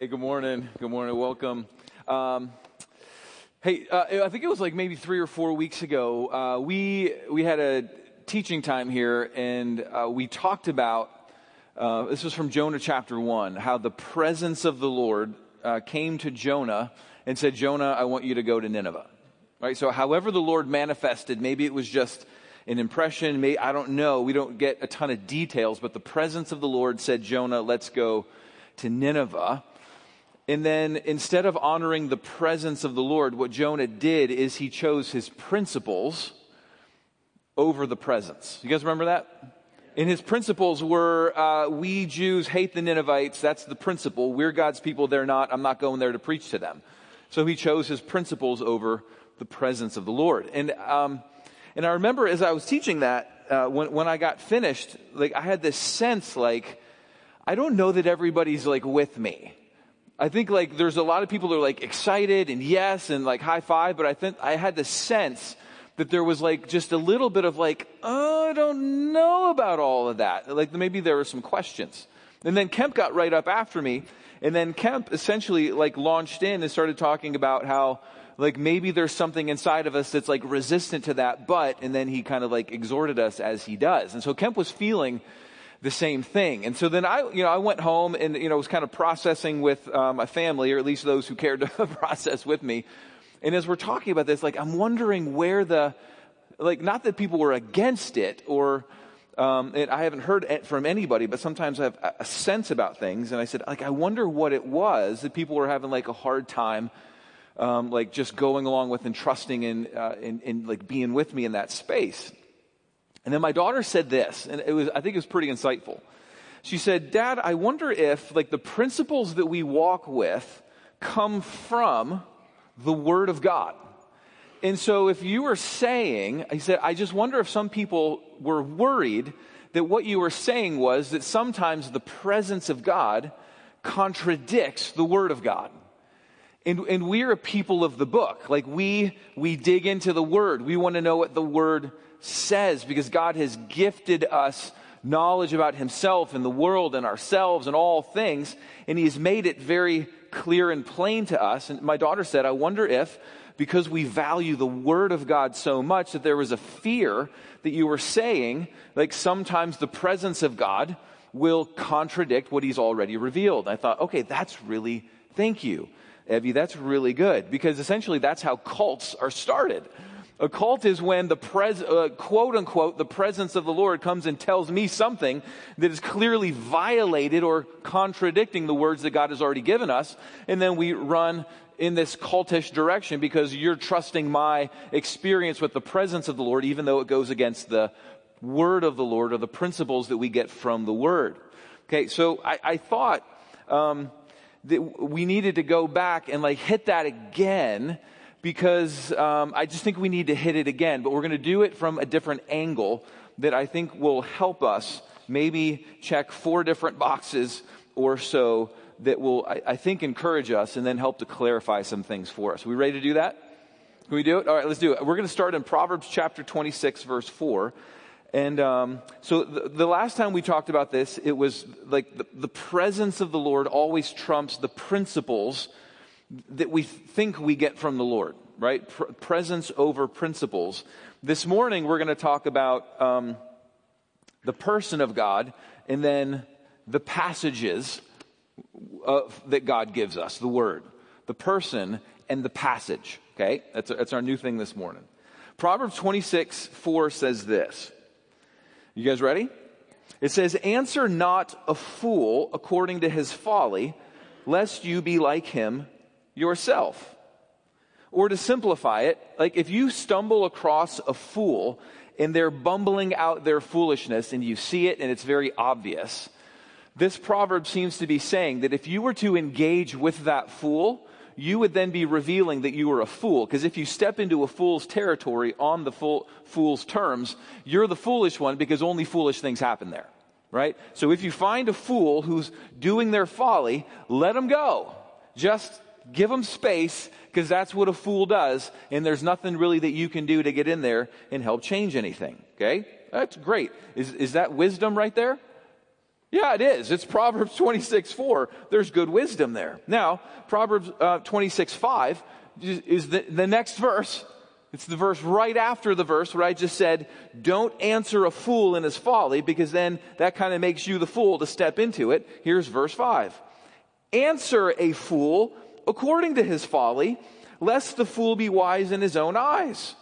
Hey, good morning. Good morning. Welcome. I think it was like maybe 3 or 4 weeks ago, we had a teaching time here, and we talked about, this was from Jonah chapter 1, how the presence of the Lord came to Jonah and said, Jonah, I want you to go to Nineveh. Right? So however the Lord manifested, maybe it was just an impression, maybe, I don't know, we don't get a ton of details, but the presence of the Lord said, Jonah, let's go to Nineveh. And then instead of honoring the presence of the Lord, what Jonah did is he chose his principles over the presence. You guys remember that? And his principles were, we Jews hate the Ninevites. That's the principle. We're God's people. They're not. I'm not going there to preach to them. So he chose his principles over the presence of the Lord. And I remember as I was teaching that, when I got finished, like I had this sense like, I don't know that everybody's like with me. I think like there's a lot of people that are like excited and yes and like high five, but I think I had the sense that there was like just a little bit of like, oh, I don't know about all of that. Like maybe there were some questions. And then Kemp got right up after me, and then Kemp essentially like launched in and started talking about how like maybe there's something inside of us that's like resistant to that, and then he kind of like exhorted us as he does. And so Kemp was feeling the same thing. And so then I went home and, was kind of processing with my family, or at least those who cared to process with me. And as we're talking about this, like, I'm wondering where not that people were against it or, and I haven't heard it from anybody, but sometimes I have a sense about things. And I said, like, I wonder what it was that people were having like a hard time, like just going along with and trusting in like being with me in that space. And then my daughter said this, and I think it was pretty insightful. She said, Dad, I wonder if like the principles that we walk with come from the Word of God. And so if you were saying, I said, I just wonder if some people were worried that what you were saying was that sometimes the presence of God contradicts the Word of God. And we're a people of the book. Like we dig into the Word. We want to know what the Word says, because God has gifted us knowledge about himself and the world and ourselves and all things, and he has made it very clear and plain to us. And my daughter said, I wonder if, because we value the Word of God so much, that there was a fear that you were saying, like sometimes the presence of God will contradict what he's already revealed. And I thought, okay, thank you, Evie, that's really good, because essentially that's how cults are started. A cult is when the quote unquote, the presence of the Lord comes and tells me something that is clearly violated or contradicting the words that God has already given us. And then we run in this cultish direction because you're trusting my experience with the presence of the Lord, even though it goes against the word of the Lord or the principles that we get from the word. Okay. So I thought, that we needed to go back and like hit that again, because I just think we need to hit it again. But we're going to do it from a different angle that I think will help us maybe check 4 different boxes or so that will, I think, encourage us and then help to clarify some things for us. Are we ready to do that? Can we do it? All right, let's do it. We're going to start in Proverbs chapter 26, verse 4. And so the last time we talked about this, it was like the presence of the Lord always trumps the principles that we think we get from the Lord, right? Presence over principles. This morning, we're going to talk about the person of God and then the passages that God gives us, the Word. The person and the passage, okay? That's our new thing this morning. Proverbs 26:4 says this. You guys ready? It says, answer not a fool according to his folly, lest you be like him yourself. Or to simplify it, like if you stumble across a fool and they're bumbling out their foolishness and you see it and it's very obvious, this proverb seems to be saying that if you were to engage with that fool, you would then be revealing that you were a fool. Because if you step into a fool's territory on the fool's terms, you're the foolish one, because only foolish things happen there, right? So if you find a fool who's doing their folly, let them go. Just give them space, because that's what a fool does, and there's nothing really that you can do to get in there and help change anything, okay? That's great. Is that wisdom right there? Yeah, it is. It's Proverbs 26:4. There's good wisdom there. Now, Proverbs 26:5 is the next verse. It's the verse right after the verse where I just said, don't answer a fool in his folly, because then that kind of makes you the fool to step into it. Here's verse 5. Answer a fool according to his folly, lest the fool be wise in his own eyes.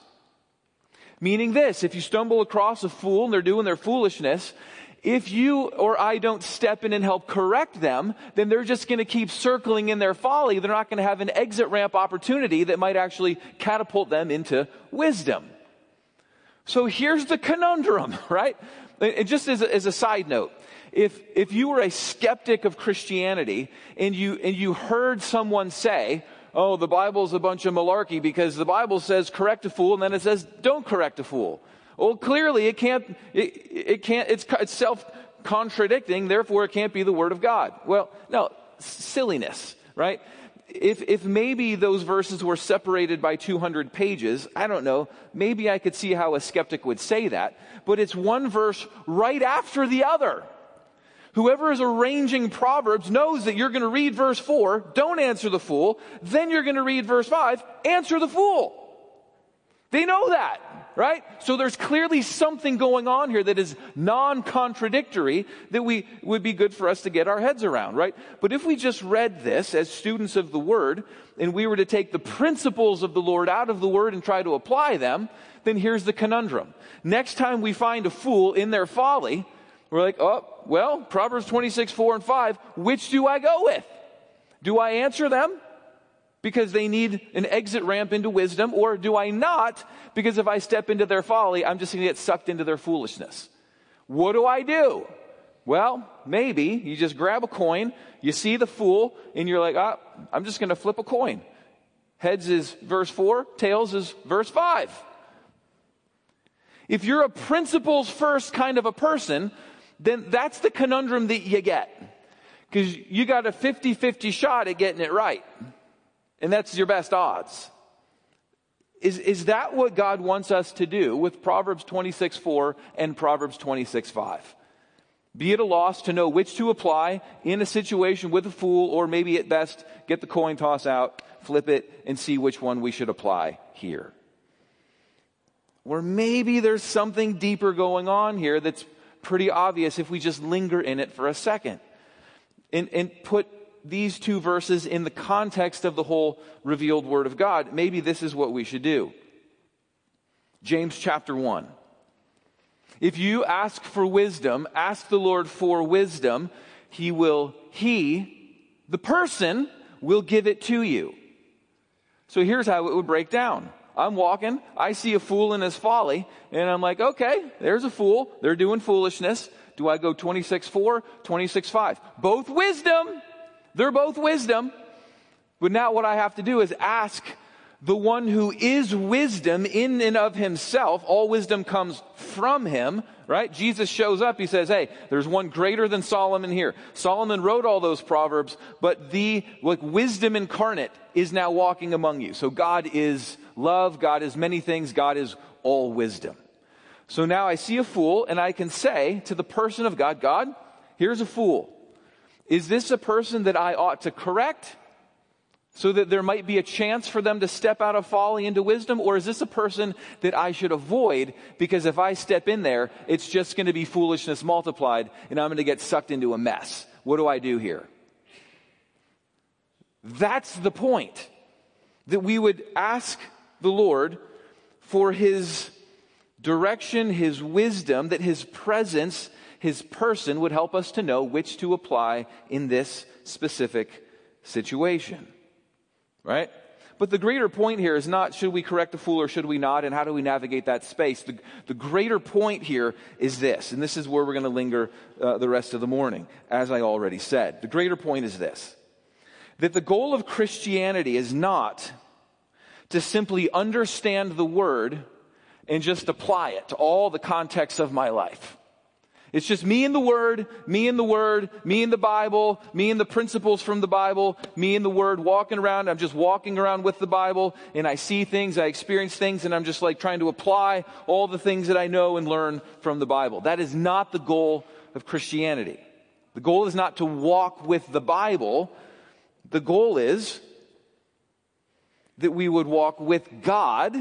Meaning this, if you stumble across a fool and they're doing their foolishness, if you or I don't step in and help correct them, then they're just going to keep circling in their folly. They're not going to have an exit ramp opportunity that might actually catapult them into wisdom. So here's the conundrum, right? And just as a side note, if you were a skeptic of Christianity and you heard someone say, oh, the Bible's a bunch of malarkey because the Bible says correct a fool and then it says don't correct a fool. Well, clearly it can't, it's self-contradicting, therefore it can't be the Word of God. Well, no, silliness, right? If maybe those verses were separated by 200 pages, I don't know, maybe I could see how a skeptic would say that, but it's one verse right after the other. Whoever is arranging Proverbs knows that you're going to read verse 4, don't answer the fool, then you're going to read verse 5, answer the fool. They know that, right? So there's clearly something going on here that is non-contradictory that would be good for us to get our heads around, right? But if we just read this as students of the Word, and we were to take the principles of the Lord out of the Word and try to apply them, then here's the conundrum. Next time we find a fool in their folly, we're like, oh, well, Proverbs 26:4 and 5, which do I go with? Do I answer them because they need an exit ramp into wisdom, or do I not, because if I step into their folly, I'm just going to get sucked into their foolishness? What do I do? Well, maybe you just grab a coin, you see the fool, and you're like, I'm just going to flip a coin. Heads is verse 4, tails is verse 5. If you're a principles first kind of a person, then that's the conundrum that you get. Because you got a 50-50 shot at getting it right. And that's your best odds. Is that what God wants us to do with Proverbs 26:4 and Proverbs 26:5? Be at a loss to know which to apply in a situation with a fool, or maybe at best get the coin toss out, flip it, and see which one we should apply here. Or maybe there's something deeper going on here that's pretty obvious if we just linger in it for a second and put these two verses in the context of the whole revealed Word of God. Maybe this is what we should do. James chapter 1. If you ask for wisdom, ask the Lord for wisdom, the person will give it to you. So here's how it would break down. I'm walking, I see a fool in his folly, and I'm like, okay, there's a fool, they're doing foolishness. Do I go 26:4, 26:5? Both wisdom. They're both wisdom. But now what I have to do is ask the one who is wisdom in and of himself. All wisdom comes from him, right? Jesus shows up. He says, hey, there's one greater than Solomon here. Solomon wrote all those Proverbs, but the wisdom incarnate is now walking among you. So God is love. God is many things. God is all wisdom. So now I see a fool and I can say to the person of God, God, here's a fool. Is this a person that I ought to correct so that there might be a chance for them to step out of folly into wisdom? Or is this a person that I should avoid because if I step in there, it's just going to be foolishness multiplied and I'm going to get sucked into a mess? What do I do here? That's the point, that we would ask the Lord for His direction, His wisdom, that His presence, His person would help us to know which to apply in this specific situation. Right? But the greater point here is not should we correct a fool or should we not, and how do we navigate that space? The greater point here is this, and this is where we're going to linger the rest of the morning, as I already said. The greater point is this, that the goal of Christianity is not to simply understand the Word and just apply it to all the contexts of my life. It's just me and the Word, me and the Word, me and the Bible, me and the principles from the Bible, me and the Word walking around. I'm just walking around with the Bible and I see things, I experience things, and I'm just like trying to apply all the things that I know and learn from the Bible. That is not the goal of Christianity. The goal is not to walk with the Bible. The goal is that we would walk with God,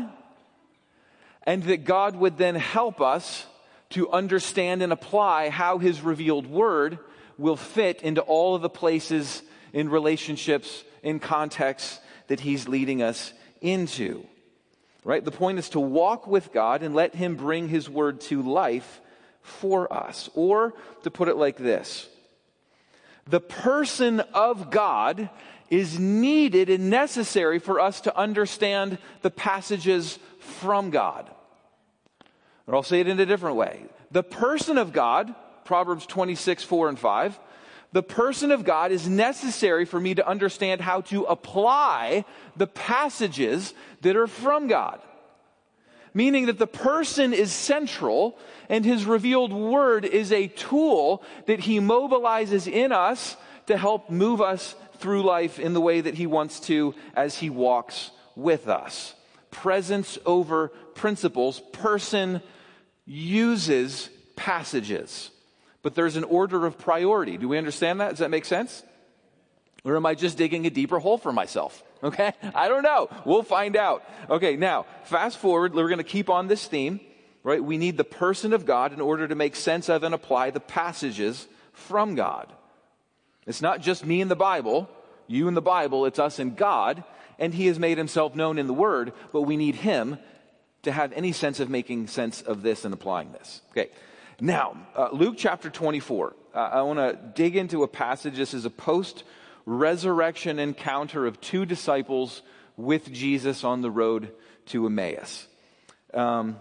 and that God would then help us to understand and apply how His revealed Word will fit into all of the places, in relationships, in contexts that He's leading us into. Right? The point is to walk with God and let Him bring His Word to life for us. Or, to put it like this, the person of God is needed and necessary for us to understand the passages from God. Or I'll say it in a different way. The person of God, Proverbs 26, 4 and 5, the person of God is necessary for me to understand how to apply the passages that are from God. Meaning that the person is central, and His revealed Word is a tool that He mobilizes in us to help move us through life in the way that He wants to as He walks with us. Presence over principles. Person uses passages. But there's an order of priority. Do we understand that? Does that make sense? Or am I just digging a deeper hole for myself? Okay? I don't know. We'll find out. Okay, now, fast forward. We're going to keep on this theme, right? We need the person of God in order to make sense of and apply the passages from God. It's not just me and the Bible, you and the Bible, it's us and God, and He has made Himself known in the Word, but we need Him to have any sense of making sense of this and applying this. Okay, now, Luke chapter 24. I want to dig into a passage. This is a post-resurrection encounter of two disciples with Jesus on the road to Emmaus. And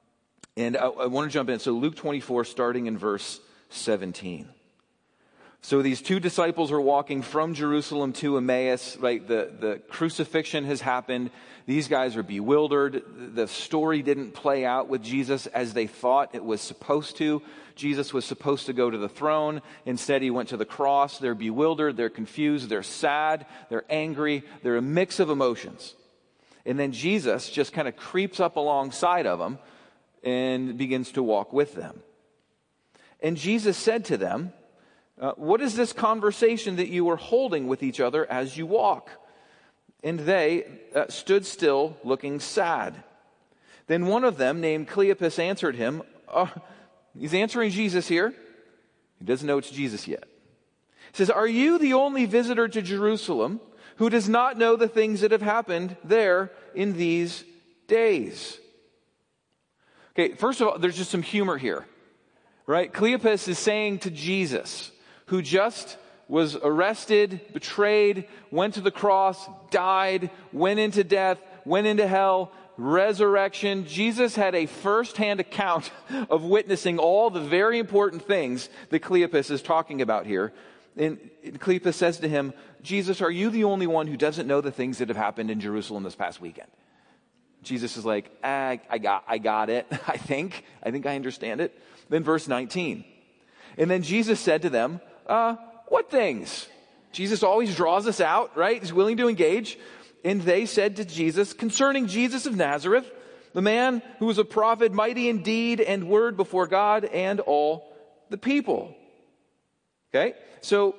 I want to jump in. So Luke 24, starting in verse 17. So these two disciples are walking from Jerusalem to Emmaus, right? The crucifixion has happened. These guys are bewildered. The story didn't play out with Jesus as they thought it was supposed to. Jesus was supposed to go to the throne. Instead, He went to the cross. They're bewildered. They're confused. They're sad. They're angry. They're a mix of emotions. And then Jesus just kind of creeps up alongside of them and begins to walk with them. And Jesus said to them, what is this conversation that you are holding with each other as you walk? And they stood still, looking sad. Then one of them, named Cleopas, answered him. He's answering Jesus here. He doesn't know it's Jesus yet. He says, are you the only visitor to Jerusalem who does not know the things that have happened there in these days? Okay, first of all, there's just some humor here, right? Cleopas is saying to Jesus, who just was arrested, betrayed, went to the cross, died, went into death, went into hell, resurrection. Jesus had a first-hand account of witnessing all the very important things that Cleopas is talking about here. And Cleopas says to him, Jesus, are you the only one who doesn't know the things that have happened in Jerusalem this past weekend? Jesus is like, I got it. I think I understand it. Then verse 19. And then Jesus said to them, what things? Jesus always draws us out, right? He's willing to engage. And they said to Jesus, concerning Jesus of Nazareth, the man who was a prophet, mighty in deed and word before God and all the people. Okay? So,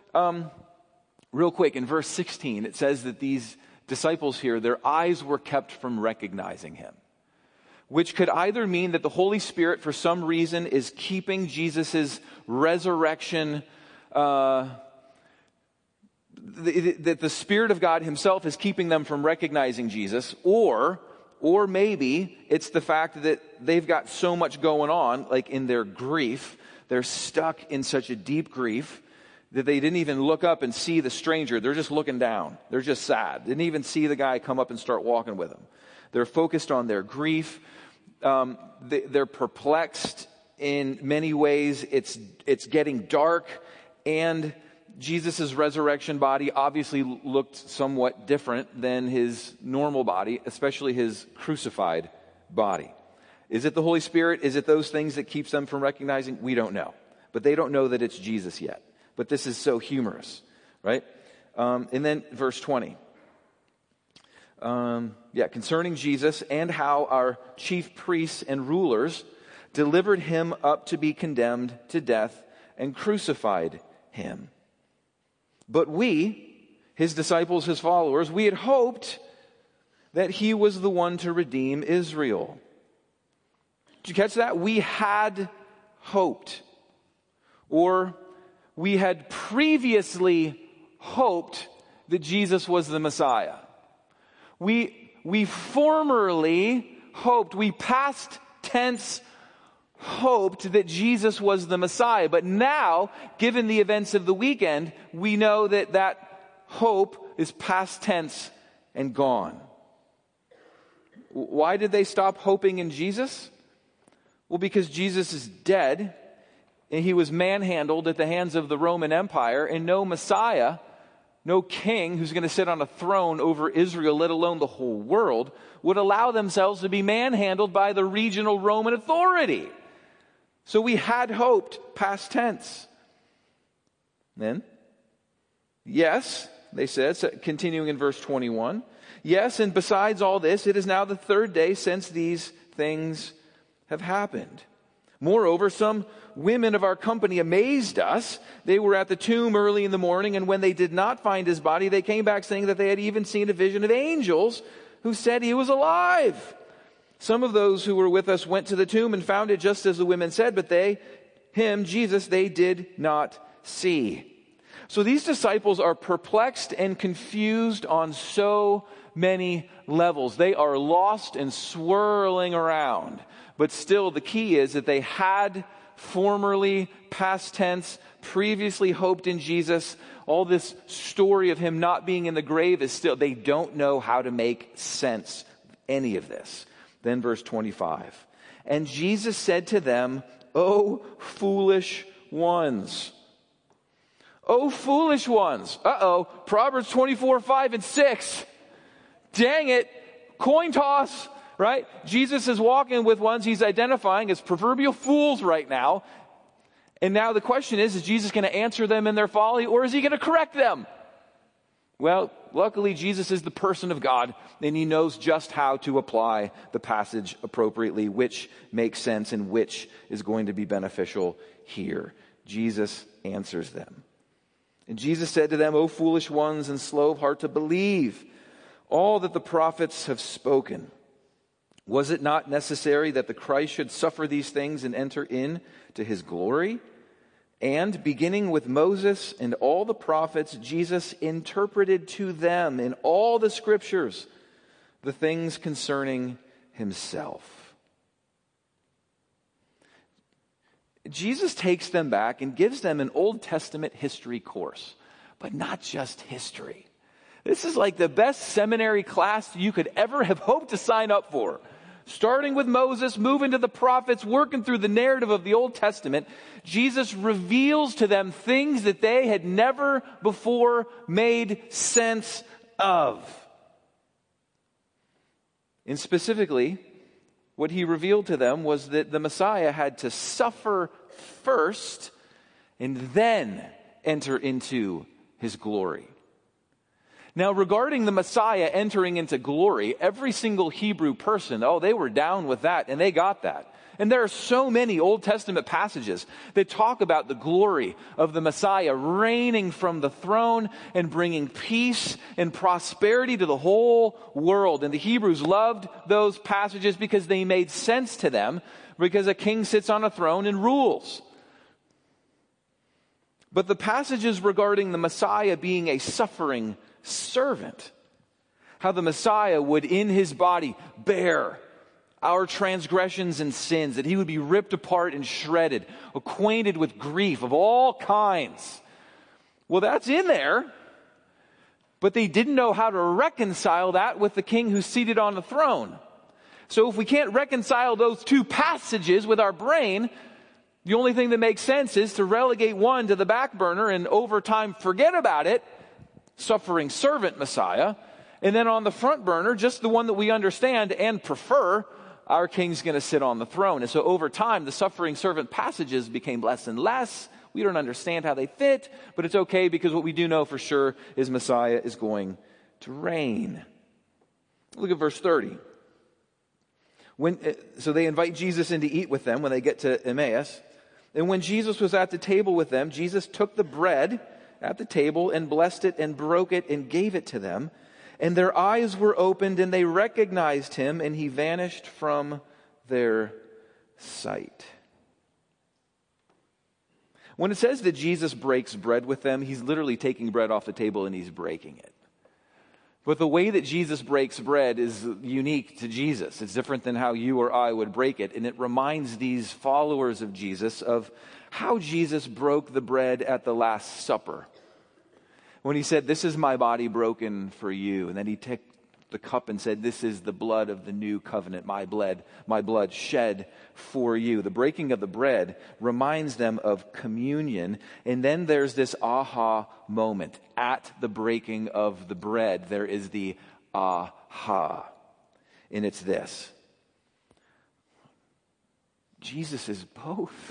real quick, in verse 16, it says that these disciples here, their eyes were kept from recognizing Him, which could either mean that the Holy Spirit, for some reason, is keeping Jesus' resurrection, that the Spirit of God Himself is keeping them from recognizing Jesus, or maybe it's the fact that they've got so much going on, like in their grief, they're stuck in such a deep grief that they didn't even look up and see the stranger. They're just looking down. They're just sad. Didn't even see the guy come up and start walking with them. They're focused on their grief. They're perplexed in many ways. It's getting dark, and Jesus' resurrection body obviously looked somewhat different than His normal body, especially His crucified body. Is it the Holy Spirit? Is it those things that keeps them from recognizing? We don't know. But they don't know that it's Jesus yet. But this is so humorous, right? And then verse 20. Concerning Jesus and how our chief priests and rulers delivered Him up to be condemned to death and crucified him. But we, his disciples, his followers, we had hoped that he was the one to redeem Israel. Did you catch that? We had hoped. Or we had previously hoped that Jesus was the Messiah. We formerly hoped, we past tense hoped that Jesus was the Messiah. But now, given the events of the weekend, we know that that hope is past tense and gone. Why did they stop hoping in Jesus? Well, because Jesus is dead, and he was manhandled at the hands of the Roman Empire, and no Messiah, no king who's going to sit on a throne over Israel, let alone the whole world, would allow themselves to be manhandled by the regional Roman authority. So we had hoped, past tense. Then, yes, they said, continuing in verse 21, yes, and besides all this, it is now the third day since these things have happened. Moreover, some women of our company amazed us. They were at the tomb early in the morning, and when they did not find his body, they came back saying that they had even seen a vision of angels who said he was alive. Some of those who were with us went to the tomb and found it just as the women said, but Jesus, they did not see. So these disciples are perplexed and confused on so many levels. They are lost and swirling around. But still, the key is that they had formerly, past tense, previously hoped in Jesus. All this story of him not being in the grave is still, they don't know how to make sense of any of this. Then verse 25. And Jesus said to them, "O foolish ones." "O foolish ones." Proverbs 24, 5 and 6. Dang it. Coin toss. Right? Jesus is walking with ones he's identifying as proverbial fools right now. And now the question is Jesus going to answer them in their folly, or is he going to correct them? Well, luckily Jesus is the person of God, and he knows just how to apply the passage appropriately, which makes sense and which is going to be beneficial here. Jesus answers them. And Jesus said to them, "O foolish ones and slow of heart to believe all that the prophets have spoken. Was it not necessary that the Christ should suffer these things and enter into his glory?" And beginning with Moses and all the prophets, Jesus interpreted to them in all the scriptures the things concerning himself. Jesus takes them back and gives them an Old Testament history course, but not just history. This is like the best seminary class you could ever have hoped to sign up for. Starting with Moses, moving to the prophets, working through the narrative of the Old Testament, Jesus reveals to them things that they had never before made sense of. And specifically, what he revealed to them was that the Messiah had to suffer first and then enter into his glory. Now, regarding the Messiah entering into glory, every single Hebrew person, they were down with that, and they got that. And there are so many Old Testament passages that talk about the glory of the Messiah reigning from the throne and bringing peace and prosperity to the whole world. And the Hebrews loved those passages because they made sense to them, because a king sits on a throne and rules. But the passages regarding the Messiah being a suffering servant, how the Messiah would in his body bear our transgressions and sins, that he would be ripped apart and shredded, acquainted with grief of all kinds. Well, that's in there, but they didn't know how to reconcile that with the king who's seated on the throne. So if we can't reconcile those two passages with our brain, the only thing that makes sense is to relegate one to the back burner and over time forget about it, suffering servant Messiah, and then on the front burner, just the one that we understand and prefer, our king's going to sit on the throne. And so over time, the suffering servant passages became less and less. We don't understand how they fit, but it's okay because what we do know for sure is Messiah is going to reign. Look at verse 30. So they invite Jesus in to eat with them when they get to Emmaus. And when Jesus was at the table with them, Jesus took the bread at the table and blessed it and broke it and gave it to them. And their eyes were opened and they recognized him, and he vanished from their sight. When it says that Jesus breaks bread with them, he's literally taking bread off the table and he's breaking it. But the way that Jesus breaks bread is unique to Jesus. It's different than how you or I would break it. And it reminds these followers of Jesus of how Jesus broke the bread at the Last Supper. When he said, "This is my body broken for you." And then he took the cup and said, "This is the blood of the new covenant, my blood shed for you." The breaking of the bread reminds them of communion. And then there's this aha moment. At the breaking of the bread, there is the aha. And it's this: Jesus is both.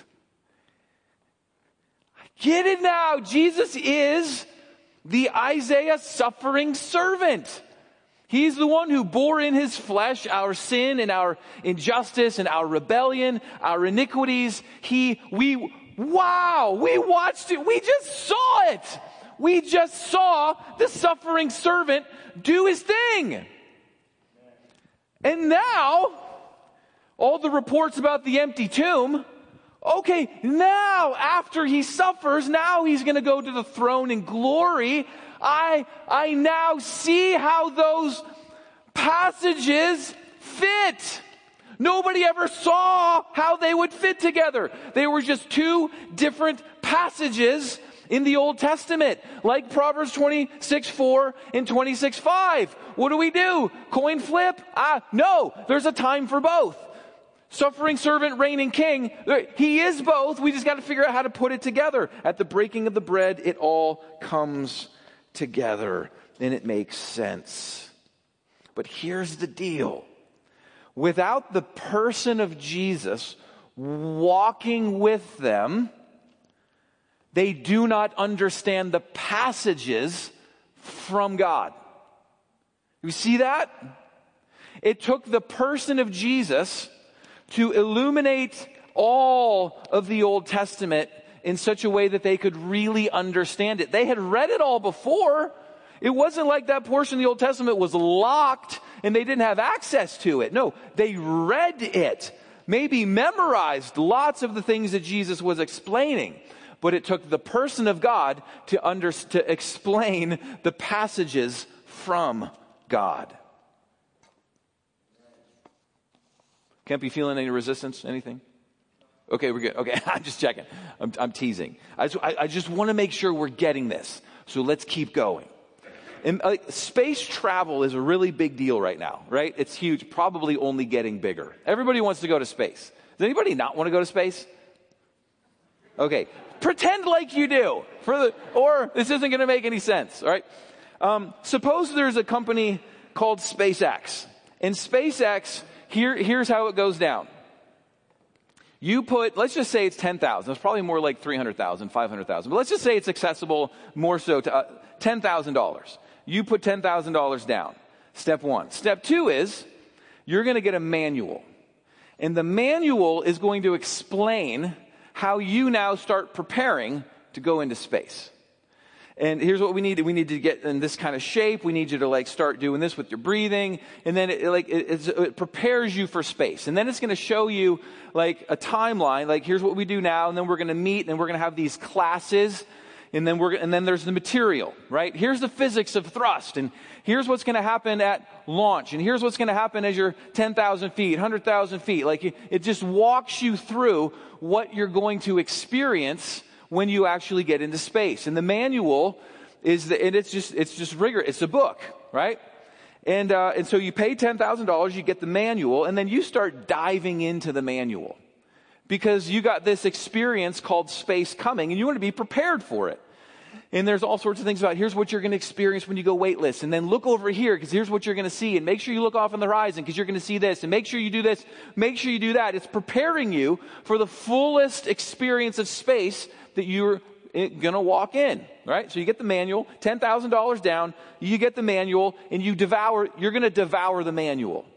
I get it now. Jesus is the Isaiah suffering servant. He's the one who bore in his flesh our sin and our injustice and our rebellion, our iniquities. We watched it. We just saw it. We just saw the suffering servant do his thing. And now, all the reports about the empty tomb, okay, now after he suffers, now he's going to go to the throne in glory. I now see how those passages fit. Nobody ever saw how they would fit together. They were just two different passages in the Old Testament, like Proverbs 26:4 and 26:5. What do? Coin flip? No, there's a time for both. Suffering servant, reigning king. He is both. We just got to figure out how to put it together. At the breaking of the bread, it all comes together and it makes sense. But here's the deal. Without the person of Jesus walking with them, they do not understand the passages from God. You see that? It took the person of Jesus to illuminate all of the Old Testament in such a way that they could really understand it. They had read it all before. It wasn't like that portion of the Old Testament was locked and they didn't have access to it. No, they read it, maybe memorized lots of the things that Jesus was explaining. But it took the person of God to explain the passages from God. Can't be feeling any resistance, anything? Okay, we're good. Okay, I'm just checking. I'm teasing. I just want to make sure we're getting this. So let's keep going. And space travel is a really big deal right now, right? It's huge, probably only getting bigger. Everybody wants to go to space. Does anybody not want to go to space? Okay, pretend like you do, or this isn't going to make any sense, all right? Suppose there's a company called SpaceX. And SpaceX, here's how it goes down. You put, let's just say it's 10,000. It's probably more like 300,000, 500,000. But let's just say it's accessible more so to $10,000. You put $10,000 down. Step one. Step two is you're going to get a manual. And the manual is going to explain how you now start preparing to go into space. And here's what we need. We need to get in this kind of shape. We need you to start doing this with your breathing. And then it prepares you for space. And then it's going to show you a timeline. Here's what we do now. And then we're going to meet and we're going to have these classes. And then there's the material, right? Here's the physics of thrust. And here's what's going to happen at launch. And here's what's going to happen as you're 10,000 feet, 100,000 feet. It just walks you through what you're going to experience when you actually get into space. And the manual it's just rigorous. It's a book, right? And so you pay $10,000, you get the manual, and then you start diving into the manual. Because you got this experience called space coming, and you want to be prepared for it. And there's all sorts of things about, here's what you're going to experience when you go weightless. And then look over here, because here's what you're going to see. And make sure you look off on the horizon, because you're going to see this. And make sure you do this. Make sure you do that. It's preparing you for the fullest experience of space that you're going to walk in, right? So you get the manual, $10,000 down. You get the manual, and you're going to devour the manual.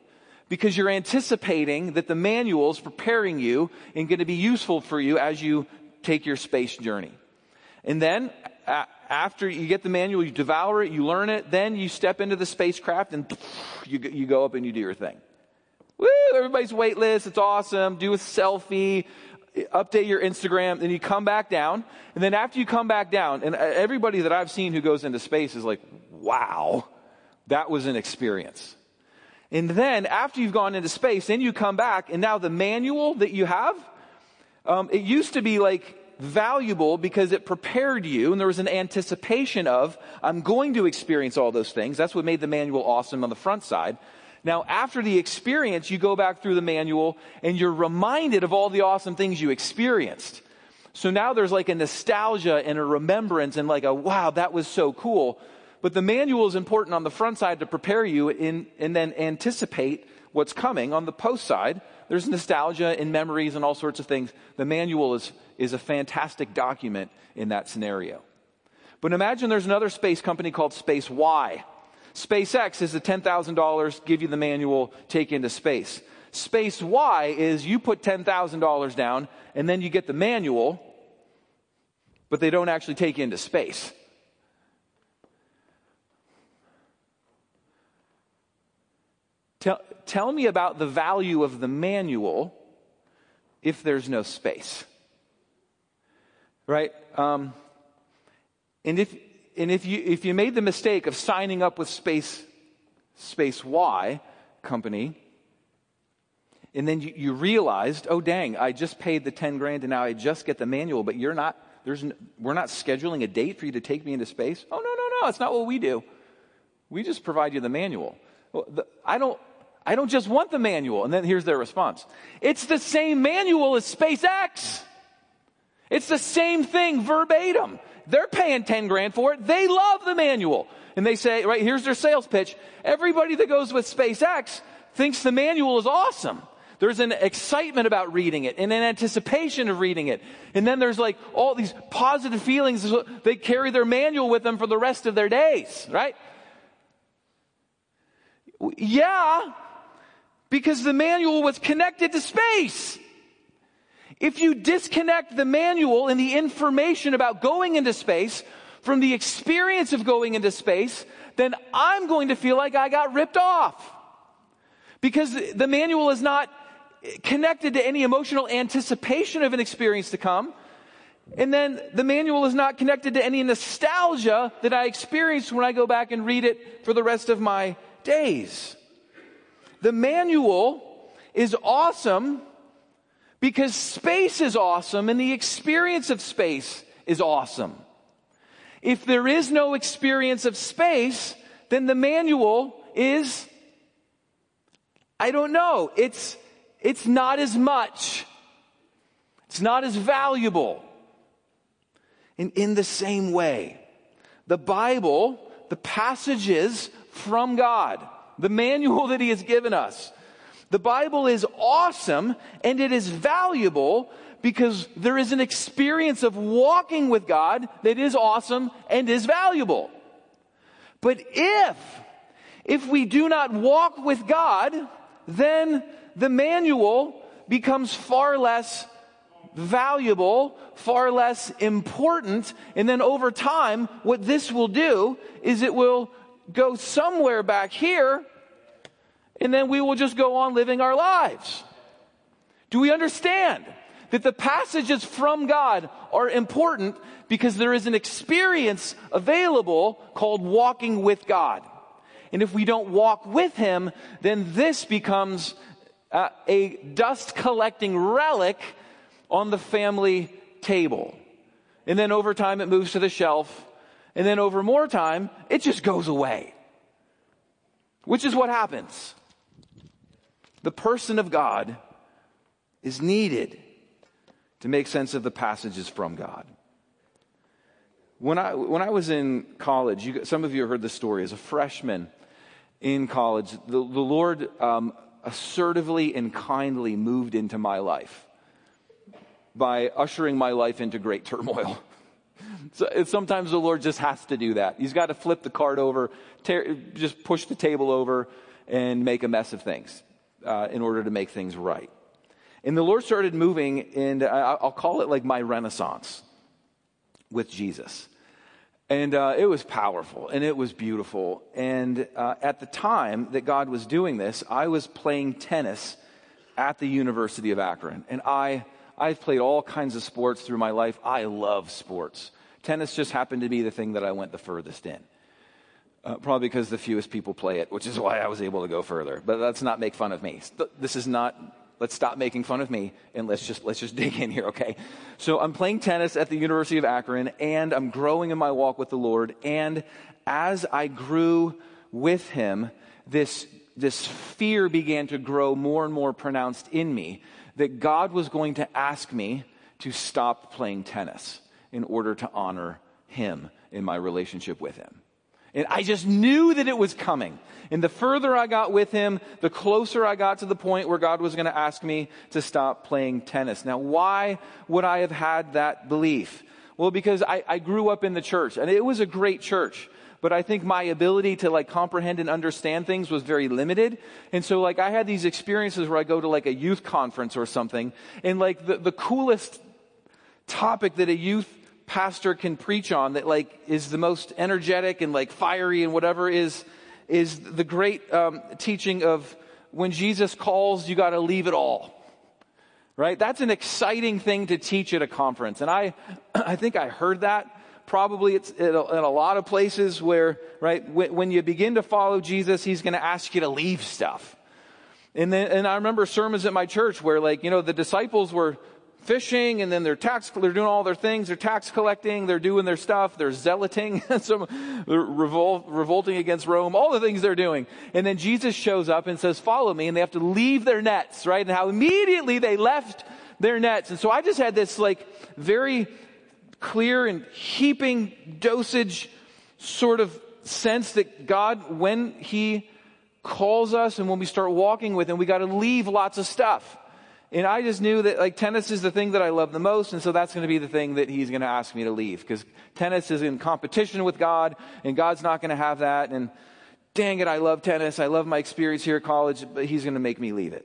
because you're anticipating that the manual is preparing you and going to be useful for you as you take your space journey. And then after you get the manual, you devour it, you learn it, then you step into the spacecraft and you go up and you do your thing. Woo! Everybody's weightless. It's awesome. Do a selfie. Update your Instagram. Then you come back down. And then after you come back down, and everybody that I've seen who goes into space is like, wow, that was an experience. And then after you've gone into space, then you come back, and now the manual that you have, it used to be like valuable because it prepared you, and there was an anticipation of, I'm going to experience all those things. That's what made the manual awesome on the front side. Now, after the experience, you go back through the manual and you're reminded of all the awesome things you experienced. So now there's like a nostalgia and a remembrance and like a, wow, that was so cool. But the manual is important on the front side to prepare you and then anticipate what's coming. On the post side, there's nostalgia and memories and all sorts of things. The manual is a fantastic document in that scenario. But imagine there's another space company called Space Y. SpaceX is the $10,000, give you the manual, take you into space. Space Y is you put $10,000 down and then you get the manual, but they don't actually take you into space. Tell me about the value of the manual if there's no space. Right? And if you made the mistake of signing up with Space Y company, and then you realized, oh dang, I just paid the $10,000 and now I just get the manual, but we're not scheduling a date for you to take me into space. Oh no, that's not what we do. We just provide you the manual. Well, I don't just want the manual. And then here's their response. It's the same manual as SpaceX. It's the same thing verbatim. They're paying $10,000 for it. They love the manual. And they say, right, here's their sales pitch. Everybody that goes with SpaceX thinks the manual is awesome. There's an excitement about reading it and an anticipation of reading it. And then there's like all these positive feelings. They carry their manual with them for the rest of their days, right? Yeah, because the manual was connected to space. If you disconnect the manual and the information about going into space from the experience of going into space, then I'm going to feel like I got ripped off. Because the manual is not connected to any emotional anticipation of an experience to come. And then the manual is not connected to any nostalgia that I experience when I go back and read it for the rest of my days. The manual is awesome because space is awesome and the experience of space is awesome. If there is no experience of space, then the manual is, I don't know, it's not as much. It's not as valuable. And in the same way, the Bible, the passages from God, the manual that He has given us, the Bible is awesome and it is valuable because there is an experience of walking with God that is awesome and is valuable. But if we do not walk with God, then the manual becomes far less valuable, far less important, and then over time, what this will do is it will go somewhere back here, and then we will just go on living our lives. Do we understand that the passages from God are important because there is an experience available called walking with God? And if we don't walk with Him, then this becomes a dust collecting relic on the family table. And then over time it moves to the shelf. And then over more time, it just goes away. Which is what happens. The person of God is needed to make sense of the passages from God. When I was in college, some of you have heard the story. As a freshman in college, the Lord assertively and kindly moved into my life by ushering my life into great turmoil. So sometimes the Lord just has to do that. He's got to flip the cart over, just push the table over and make a mess of things. in order to make things right. And the Lord started moving, and I'll call it like my renaissance with Jesus. And it was powerful, and it was beautiful. And at the time that God was doing this, I was playing tennis at the University of Akron. And I've played all kinds of sports through my life. I love sports. Tennis just happened to be the thing that I went the furthest in. Probably because the fewest people play it, which is why I was able to go further. But let's not make fun of me. This is not... Let's stop making fun of me and let's just dig in here, okay? So I'm playing tennis at the University of Akron, and I'm growing in my walk with the Lord. And as I grew with him, this fear began to grow more and more pronounced in me that God was going to ask me to stop playing tennis in order to honor him in my relationship with him. And I just knew that it was coming. And the further I got with him, the closer I got to the point where God was going to ask me to stop playing tennis. Now, why would I have had that belief? Well, because I grew up in the church, and it was a great church. But I think my ability to comprehend and understand things was very limited. And so I had these experiences where I go to a youth conference or something, and the coolest topic that a youth pastor can preach on that is the most energetic and fiery and whatever is the great teaching of when Jesus calls, you got to leave it all. Right? That's an exciting thing to teach at a conference. And I think I heard that. Probably it's in a lot of places where, right, when you begin to follow Jesus, he's going to ask you to leave stuff. And I remember sermons at my church where the disciples were fishing, and then they're doing all their things. They're tax collecting. They're doing their stuff. They're zealoting. They're revolting against Rome. All the things they're doing. And then Jesus shows up and says, "Follow me." And they have to leave their nets, right? And how immediately they left their nets. And so I just had this very clear and heaping dosage sort of sense that God, when he calls us and when we start walking with him, we got to leave lots of stuff. And I just knew that tennis is the thing that I love the most, and so that's going to be the thing that he's going to ask me to leave, because tennis is in competition with God, and God's not going to have that. And dang it, I love tennis. I love my experience here at college, but he's going to make me leave it,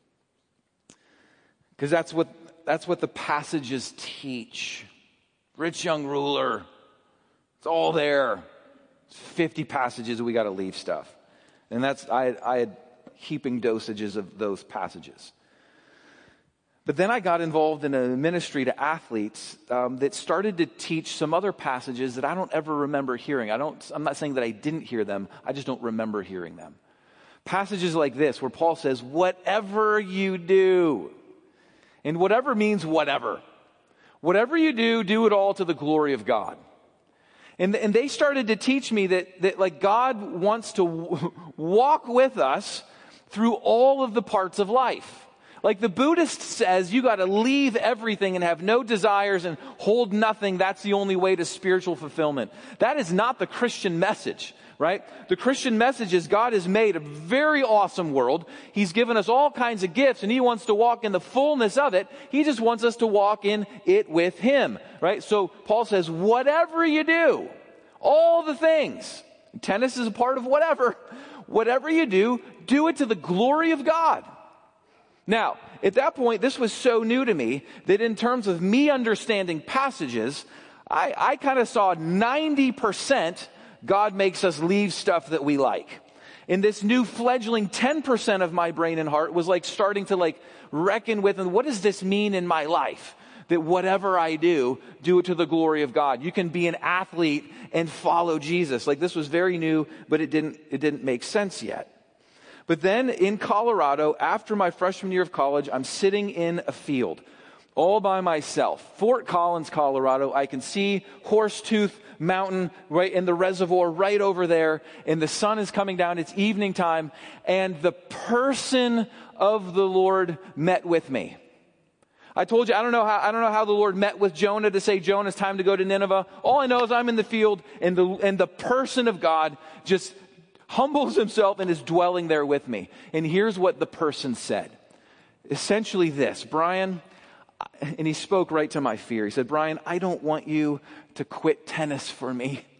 because that's what the passages teach. Rich young ruler, it's all there. It's 50 passages that we got to leave stuff, and I had heaping dosages of those passages. But then I got involved in a ministry to athletes that started to teach some other passages that I don't ever remember hearing. I'm not saying that I didn't hear them. I just don't remember hearing them. Passages like this, where Paul says, whatever you do. And whatever means whatever. Whatever you do, do it all to the glory of God. And they started to teach me that God wants to walk with us through all of the parts of life. The Buddhist says, you got to leave everything and have no desires and hold nothing. That's the only way to spiritual fulfillment. That is not the Christian message, right? The Christian message is God has made a very awesome world. He's given us all kinds of gifts, and he wants to walk in the fullness of it. He just wants us to walk in it with him, right? So Paul says, whatever you do, all the things, tennis is a part of whatever you do it to the glory of God. Now, at that point, this was so new to me that in terms of me understanding passages, I kind of saw 90% God makes us leave stuff that we like. And this new fledgling 10% of my brain and heart was starting to reckon with, and what does this mean in my life? That whatever I do it to the glory of God. You can be an athlete and follow Jesus. This was very new, but it didn't make sense yet. But then in Colorado, after my freshman year of college, I'm sitting in a field all by myself. Fort Collins, Colorado. I can see Horsetooth Mountain right in the reservoir right over there. And the sun is coming down. It's evening time. And the person of the Lord met with me. I told you, I don't know how the Lord met with Jonah to say, Jonah, it's time to go to Nineveh. All I know is I'm in the field, and the person of God just humbles himself and is dwelling there with me. And here's what the person said. Essentially this, Brian, and he spoke right to my fear. He said, Brian, I don't want you to quit tennis for me.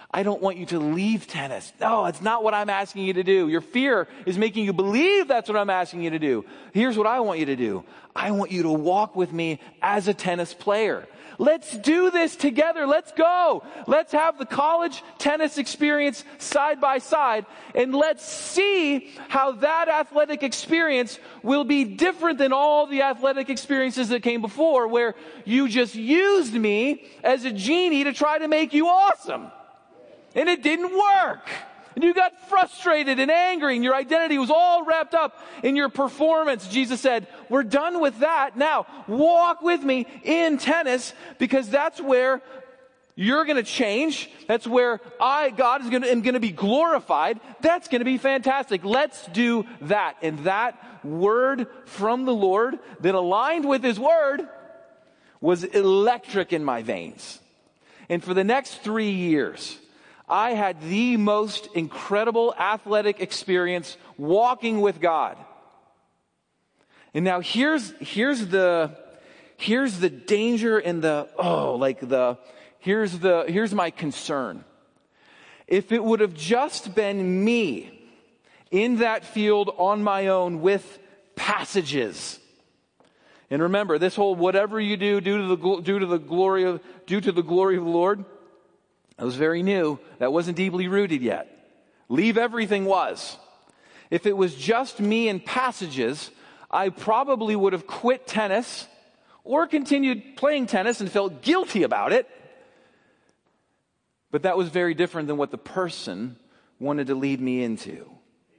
I don't want you to leave tennis. No, it's not what I'm asking you to do. Your fear is making you believe that's what I'm asking you to do. Here's what I want you to do. I want you to walk with me as a tennis player. Let's do this together. Let's go. Let's have the college tennis experience side by side, and let's see how that athletic experience will be different than all the athletic experiences that came before, where you just used me as a genie to try to make you awesome. And it didn't work. And you got frustrated and angry, and your identity was all wrapped up in your performance. Jesus said, we're done with that. Now, walk with me in tennis, because that's where you're going to change. That's where God, am going to be glorified. That's going to be fantastic. Let's do that. And that word from the Lord that aligned with His word was electric in my veins. And for the next 3 years, I had the most incredible athletic experience walking with God. And now here's the danger and here's my concern. If it would have just been me in that field on my own with passages. And remember, this whole whatever you do, due to the glory of the Lord, that was very new. That wasn't deeply rooted yet. Leave everything was. If it was just me and passages, I probably would have quit tennis or continued playing tennis and felt guilty about it. But that was very different than what the person wanted to lead me into.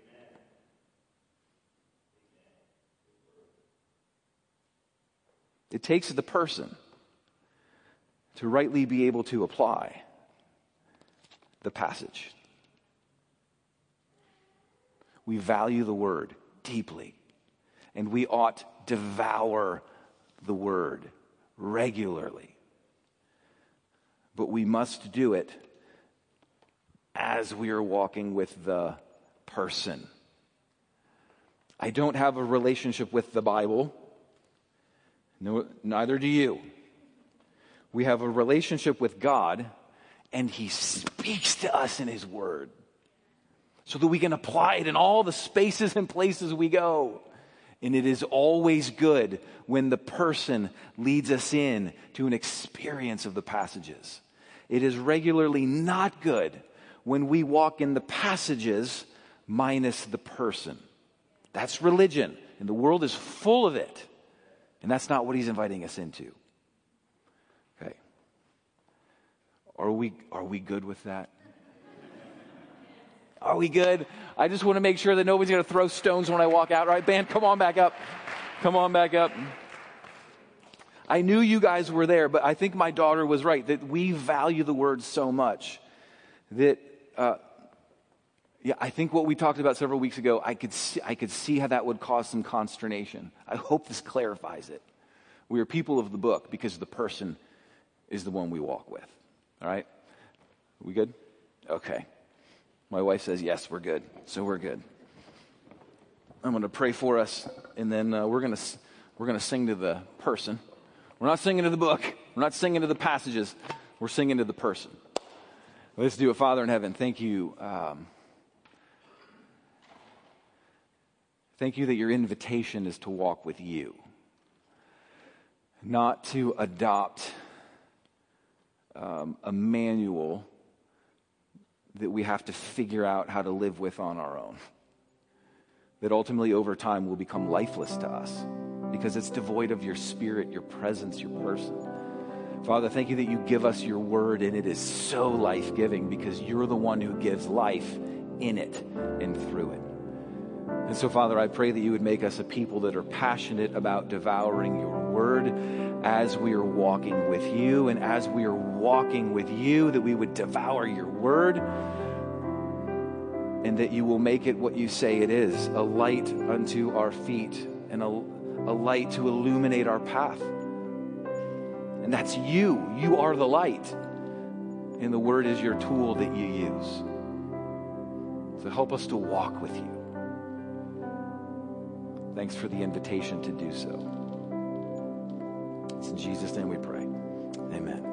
It takes the person to rightly be able to apply the passage. We value the word deeply, and we ought devour the word regularly. But we must do it as we are walking with the person. I don't have a relationship with the Bible. No, neither do you. We have a relationship with God, and He speaks to us in His word so that we can apply it in all the spaces and places we go. And it is always good when the person leads us in to an experience of the passages. It is regularly not good when we walk in the passages minus the person. That's religion, and the world is full of it. And that's not what He's inviting us into. Okay. Are we good with that? Are we good? I just want to make sure that nobody's going to throw stones when I walk out. All right, band, come on back up. Come on back up. I knew you guys were there, but I think my daughter was right, that we value the word so much that, I think what we talked about several weeks ago, I could see how that would cause some consternation. I hope this clarifies it. We are people of the book because the person is the one we walk with. All right? We good? Okay. My wife says, yes, we're good. So we're good. I'm going to pray for us, and then we're going to sing to the person. We're not singing to the book. We're not singing to the passages. We're singing to the person. Let's do it. Father in heaven, thank you. Thank you that your invitation is to walk with you, not to adopt a manual that we have to figure out how to live with on our own. That ultimately over time will become lifeless to us because it's devoid of your spirit, your presence, your person. Father, thank you that you give us your word, and it is so life-giving because you're the one who gives life in it and through it. And so, Father, I pray that you would make us a people that are passionate about devouring your word as we are walking with you. And as we are walking with you, that we would devour your word and that you will make it what you say it is, a light unto our feet and a light to illuminate our path. And that's you. You are the light. And the word is your tool that you use. So help us to walk with you. Thanks for the invitation to do so. It's in Jesus' name we pray. Amen.